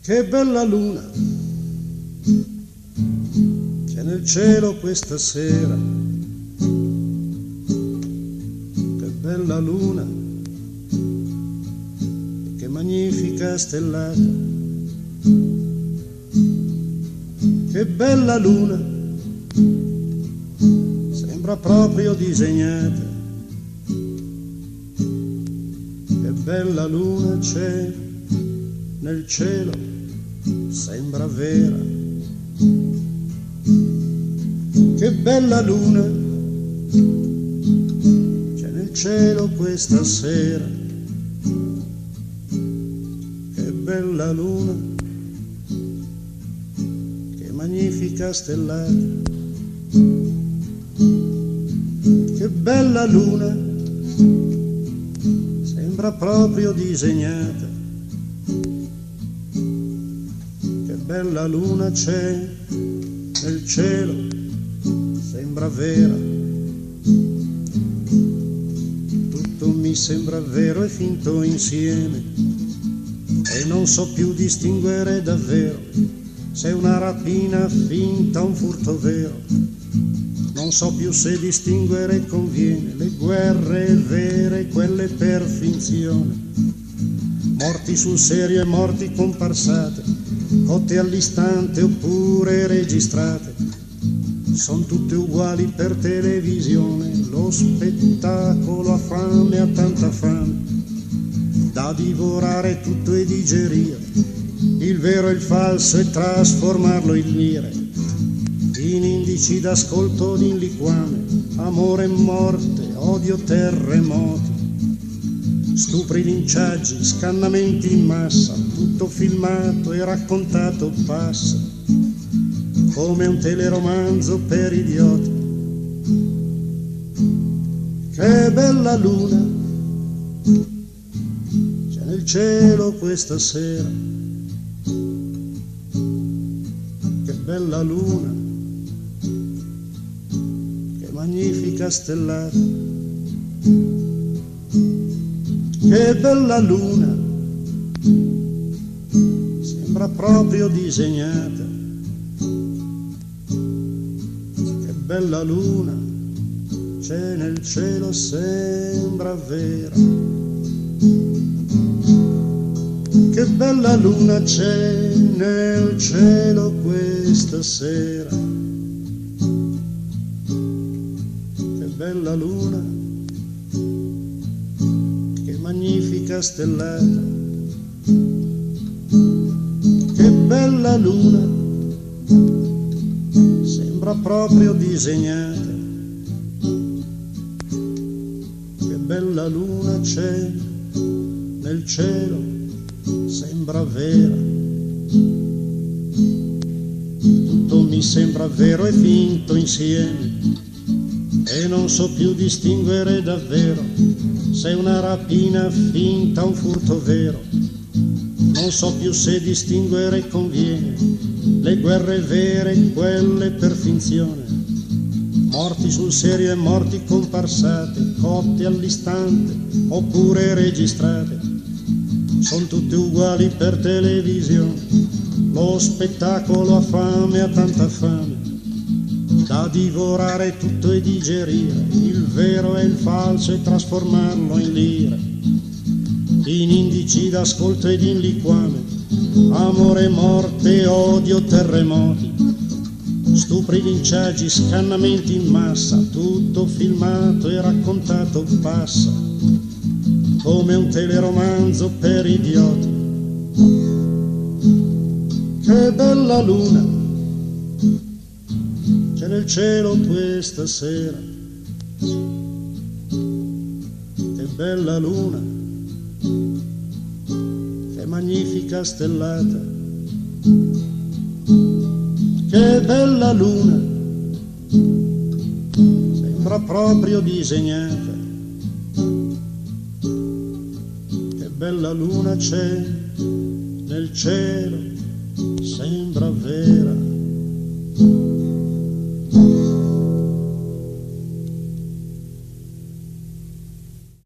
Che bella luna c'è nel cielo questa sera, che bella luna, che magnifica stellata, che bella luna, sembra proprio disegnata, che bella luna c'è nel cielo, sembra vera, che bella luna c'è nel cielo questa sera, che bella luna, che magnifica stellata, che bella luna, sembra proprio disegnata, bella luna c'è nel cielo, sembra vera, tutto mi sembra vero e finto insieme, e non so più distinguere davvero se è una rapina finta o un furto vero, non so più se distinguere conviene le guerre vere e quelle per finzione, morti sul serio e morti comparsate, cotte all'istante oppure registrate, son tutte uguali per televisione, lo spettacolo ha fame, ha tanta fame, da divorare tutto e digerire, il vero e il falso e trasformarlo in lire, in indici d'ascolto di liquame, amore e morte, odio, terremoti, stupri, linciaggi, scannamenti in massa, tutto filmato e raccontato passa, come un teleromanzo per idioti. Che bella luna c'è nel cielo questa sera, che bella luna, che magnifica stellata, che bella luna, sembra proprio disegnata, che bella luna c'è nel cielo, sembra vera, che bella luna c'è nel cielo questa sera, che bella luna, magnifica stellata, che bella luna, sembra proprio disegnata, che bella luna c'è nel cielo, sembra vera, tutto mi sembra vero e finto insieme, e non so più distinguere davvero se è una rapina finta o un furto vero, non so più se distinguere conviene le guerre vere, quelle per finzione, morti sul serio e morti comparsate, cotte all'istante oppure registrate, son tutte uguali per televisione, lo spettacolo ha fame, ha tanta fame, da divorare tutto e digerire, il vero e il falso e trasformarlo in lire, in indici d'ascolto ed in liquame, amore, morte, odio, terremoti, stupri, linciaggi, scannamenti in massa, tutto filmato e raccontato passa, come un teleromanzo per idioti. Che bella luna c'è nel cielo questa sera, che bella luna, che magnifica stellata, che bella luna, sembra proprio disegnata, che bella luna c'è nel cielo, sembra vera.